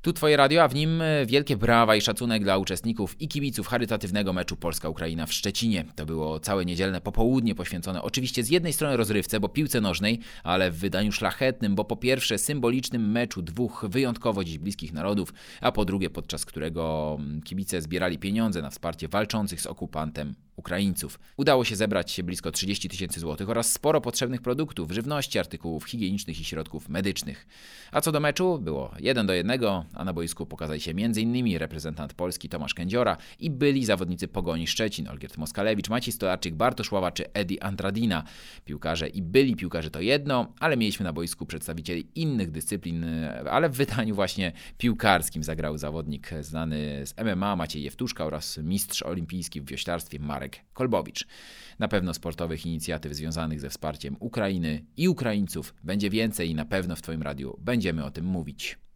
Tu Twoje radio, a w nim wielkie brawa i szacunek dla uczestników i kibiców charytatywnego meczu Polska-Ukraina w Szczecinie. To było całe niedzielne popołudnie poświęcone oczywiście z jednej strony rozrywce, bo piłce nożnej, ale w wydaniu szlachetnym, bo po pierwsze symbolicznym meczu dwóch wyjątkowo dziś bliskich narodów, a po drugie podczas którego kibice zbierali pieniądze na wsparcie walczących z okupantem Ukraińców. Udało się zebrać blisko 30 000 złotych oraz sporo potrzebnych produktów, żywności, artykułów higienicznych i środków medycznych. A co do meczu, było 1-1, a na boisku pokazali się m.in. reprezentant Polski Tomasz Kędziora i byli zawodnicy Pogoni Szczecin, Olgierd Moskalewicz, Maciej Stolarczyk, Bartosz Ława czy Edi Andradina. Piłkarze i byli piłkarze to jedno, ale mieliśmy na boisku przedstawicieli innych dyscyplin, ale w wydaniu właśnie piłkarskim zagrał zawodnik znany z MMA Maciej Jewtuszka oraz mistrz olimpijski w wioślarstwie Marek Kolbowicz. Na pewno sportowych inicjatyw związanych ze wsparciem Ukrainy i Ukraińców będzie więcej i na pewno w Twoim radiu będziemy o tym mówić.